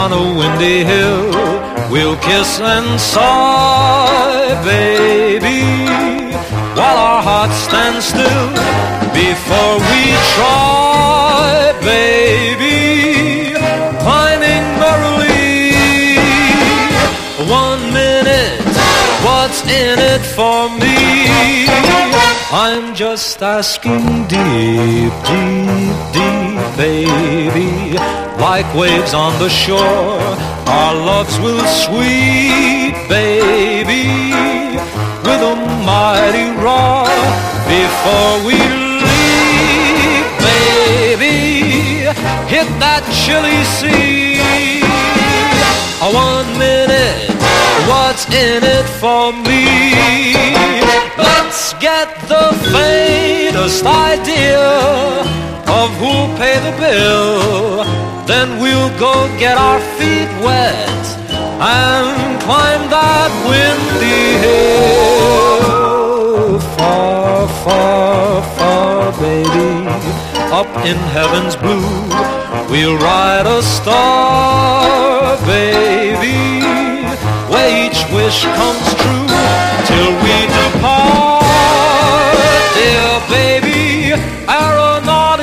on a windy hill. We'll kiss and sigh, baby, while our hearts stand still. Before we try, baby, climbing merrily. 1 minute, what's in it for me? I'm just asking deep, deep, deep, baby. Like waves on the shore, our loves will sweep, baby, with a mighty roar. Before we leave, baby, hit that chilly sea. 1 minute, what's in it for me? Let's get the faintest idea of who'll pay the bill. Then we'll go get our feet wet and climb that windy hill. Far, far, far, baby, up in heaven's blue, we'll ride a star, baby, where each wish comes true.